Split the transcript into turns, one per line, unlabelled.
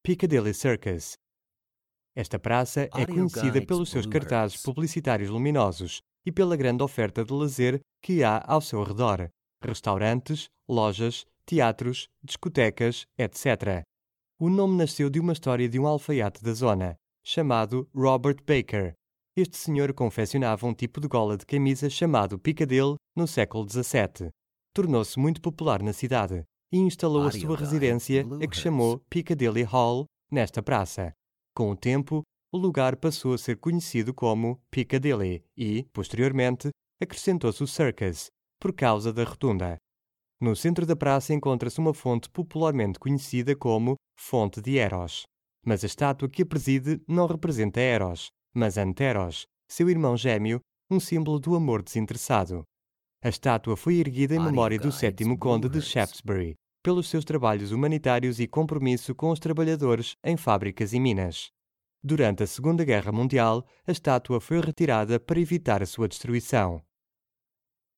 Piccadilly Circus. Esta praça é conhecida pelos seus cartazes publicitários luminosos e pela grande oferta de lazer que há ao seu redor: restaurantes, lojas, teatros, discotecas, etc. O nome nasceu de uma história de um alfaiate da zona, chamado Robert Baker. Este senhor confeccionava um tipo de gola de camisa chamado Piccadilly no século XVII. Tornou-se muito popular na cidade e instalou a sua residência, a que chamou Piccadilly Hall, nesta praça. Com o tempo, o lugar passou a ser conhecido como Piccadilly e, posteriormente, acrescentou-se o Circus, por causa da rotunda. No centro da praça encontra-se uma fonte popularmente conhecida como Fonte de Eros. Mas a estátua que a preside não representa Eros, mas Anteros, seu irmão gêmeo, um símbolo do amor desinteressado. A estátua foi erguida em memória do 7º Conde de Shaftesbury, pelos seus trabalhos humanitários e compromisso com os trabalhadores em fábricas e minas. Durante a Segunda Guerra Mundial, a estátua foi retirada para evitar a sua destruição.